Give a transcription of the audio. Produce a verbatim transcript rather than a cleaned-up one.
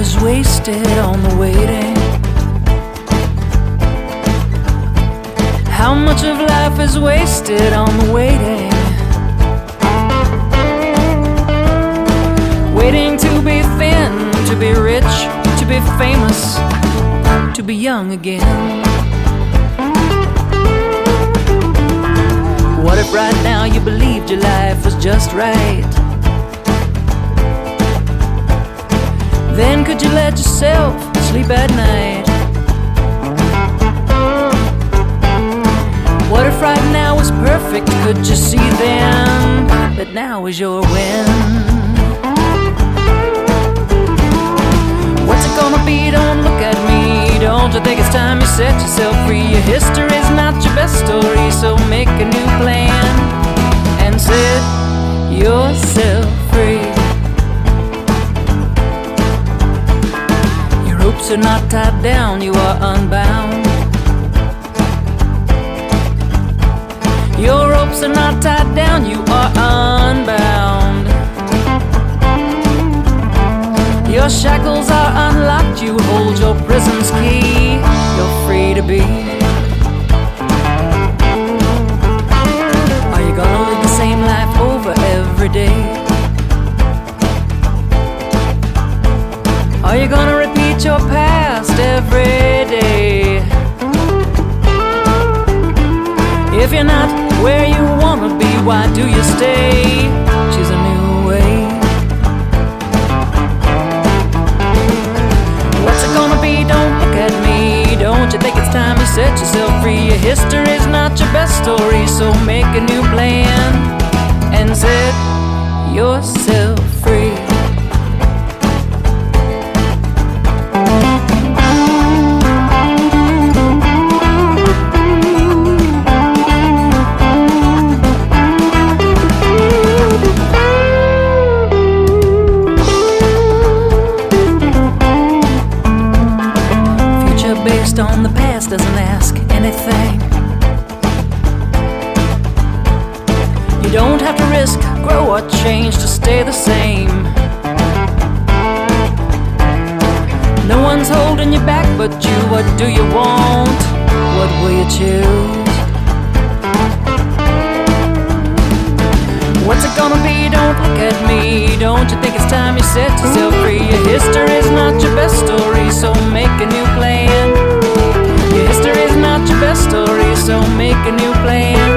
is wasted on the waiting? How much of life is wasted on the waiting? Waiting to be thin, to be rich, to be famous, to be young again. What if right now you believed your life was just right? Then could you let yourself sleep at night? What if right now was perfect? Could you see then that now is your win? What's it gonna be? Don't look at me. Don't you think it's time you set yourself free? Your history's not your best story, so make a new plan and set yourself free. Your ropes are not tied down, you are unbound. Your ropes are not tied down, you are unbound. Your shackles are unlocked, you hold your prison's key. You're free to be. Are you gonna live the same life over every day? Are you gonna repeat your past every day? If you're not where you wanna be, why do you stay? Choose a new way. What's it gonna be? Don't look at me. Don't you think it's time you set yourself free? Your history's not your best story, so make a new plan and set yourself free. Based on the past doesn't ask anything. You don't have to risk, grow or change to stay the same. No one's holding you back but you. What do you want? What will you choose? What's it gonna be? Don't look at me. Don't you think it's time you set yourself free? Your history's not your best story, so make a new plan. Your history's not your best story, so make a new plan.